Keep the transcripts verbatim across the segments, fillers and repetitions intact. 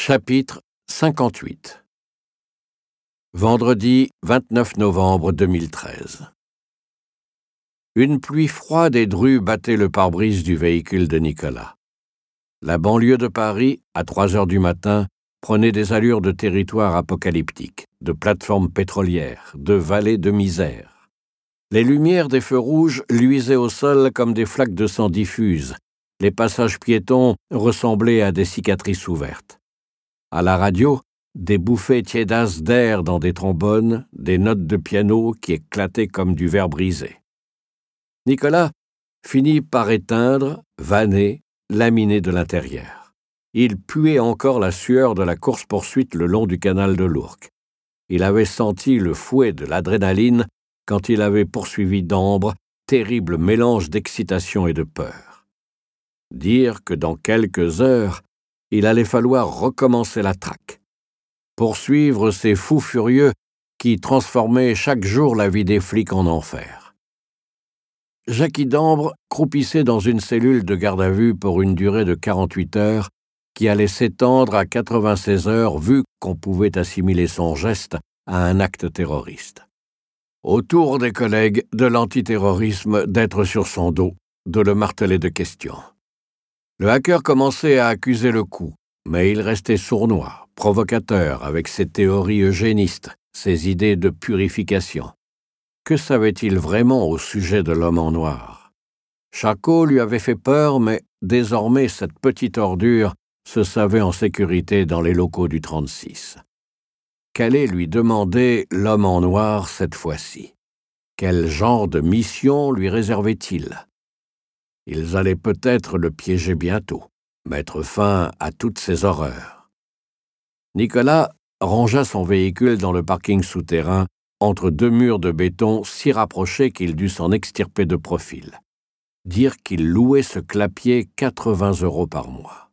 Chapitre cinquante-huit. Vendredi vingt-neuf novembre deux mille treize. Une pluie froide et drue battait le pare-brise du véhicule de Nicolas. La banlieue de Paris, à trois heures du matin, prenait des allures de territoire apocalyptique, de plateformes pétrolières, de vallées de misère. Les lumières des feux rouges luisaient au sol comme des flaques de sang diffuses. Les passages piétons ressemblaient à des cicatrices ouvertes. À la radio, des bouffées tiédasses d'air dans des trombones, des notes de piano qui éclataient comme du verre brisé. Nicolas finit par éteindre, vanner, laminer de l'intérieur. Il puait encore la sueur de la course-poursuite le long du canal de l'Ourcq. Il avait senti le fouet de l'adrénaline quand il avait poursuivi d'Ambre, terrible mélange d'excitation et de peur. Dire que dans quelques heures, il allait falloir recommencer la traque. Poursuivre ces fous furieux qui transformaient chaque jour la vie des flics en enfer. Jackie d'Ambre croupissait dans une cellule de garde à vue pour une durée de quarante-huit heures qui allait s'étendre à quatre-vingt-seize heures vu qu'on pouvait assimiler son geste à un acte terroriste. Autour des collègues de l'antiterrorisme d'être sur son dos, de le marteler de questions. Le hacker commençait à accuser le coup, mais il restait sournois, provocateur avec ses théories eugénistes, ses idées de purification. Que savait-il vraiment au sujet de l'homme en noir? Charcot lui avait fait peur, mais désormais cette petite ordure se savait en sécurité dans les locaux du trente-six. Qu'allait lui demander l'homme en noir cette fois-ci? Quel genre de mission lui réservait-il? Ils allaient peut-être le piéger bientôt, mettre fin à toutes ces horreurs. Nicolas rangea son véhicule dans le parking souterrain entre deux murs de béton si rapprochés qu'il dut s'en extirper de profil. Dire qu'il louait ce clapier quatre-vingts euros par mois.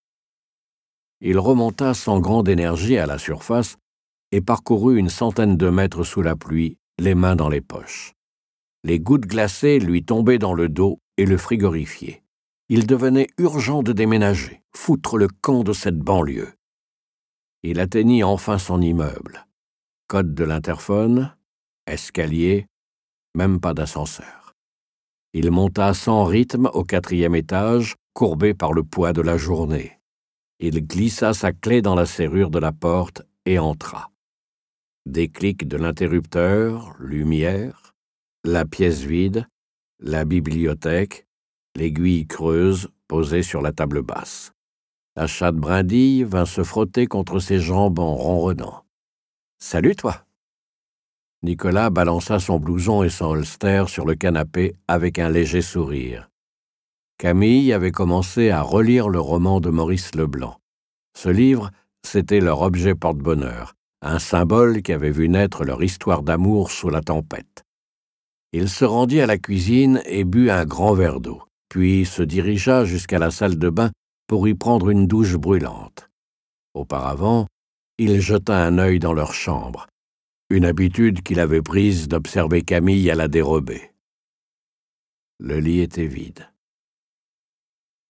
Il remonta sans grande énergie à la surface et parcourut une centaine de mètres sous la pluie, les mains dans les poches. Les gouttes glacées lui tombaient dans le dos et le frigorifiaient. Il devenait urgent de déménager, foutre le camp de cette banlieue. Il atteignit enfin son immeuble. Code de l'interphone, escalier, même pas d'ascenseur. Il monta sans rythme au quatrième étage, courbé par le poids de la journée. Il glissa sa clé dans la serrure de la porte et entra. Déclic de l'interrupteur, lumière, la pièce vide, la bibliothèque, l'aiguille creuse posée sur la table basse. La chatte brindille vint se frotter contre ses jambes en ronronnant. « Salut, toi !» Nicolas balança son blouson et son holster sur le canapé avec un léger sourire. Camille avait commencé à relire le roman de Maurice Leblanc. Ce livre, c'était leur objet porte-bonheur, un symbole qui avait vu naître leur histoire d'amour sous la tempête. Il se rendit à la cuisine et but un grand verre d'eau, puis se dirigea jusqu'à la salle de bain pour y prendre une douche brûlante. Auparavant, il jeta un œil dans leur chambre, une habitude qu'il avait prise d'observer Camille à la dérobée. Le lit était vide.